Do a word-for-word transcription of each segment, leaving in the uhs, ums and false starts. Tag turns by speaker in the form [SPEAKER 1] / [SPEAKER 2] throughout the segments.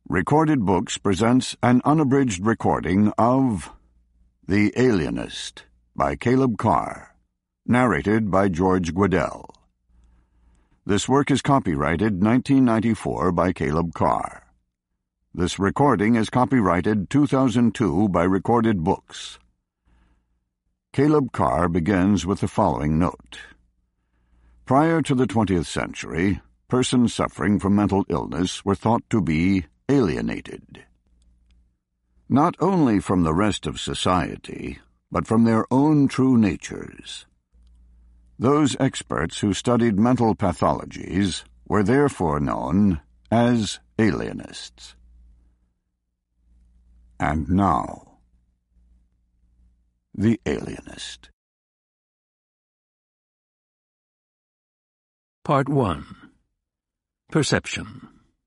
[SPEAKER 1] Recorded Books presents an unabridged recording of The Alienist by Caleb Carr, narrated by George Guidall. This work is copyrighted nineteen ninety-four by Caleb Carr. This recording is copyrighted two thousand two by Recorded Books. Caleb Carr begins with the following note. Prior to the twentieth century, persons suffering from mental illness were thought to be alienated, not only from the rest of society, but from their own true natures. Those experts who studied mental pathologies were therefore known as alienists. And now, The Alienist.
[SPEAKER 2] Part one. Perception.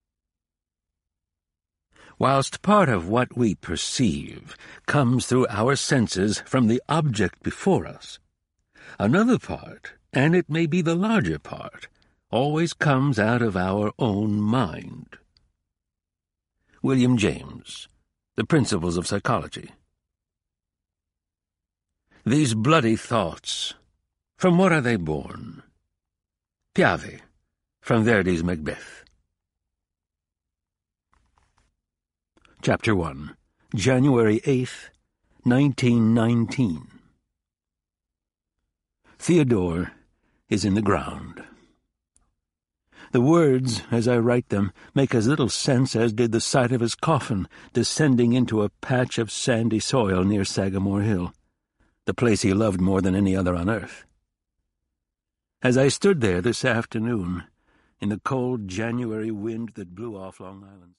[SPEAKER 2] Whilst part of what we perceive comes through our senses from the object before us, another part, and it may be the larger part, always comes out of our own mind. William James, The Principles of Psychology. These bloody thoughts, from what are they born? Piave, from Verdi's Macbeth. Chapter one. January eighth, nineteen nineteen. Theodore is in the ground. The words, as I write them, make as little sense as did the sight of his coffin descending into a patch of sandy soil near Sagamore Hill, the place he loved more than any other on earth. As I stood there this afternoon, in the cold January wind that blew off Long Island.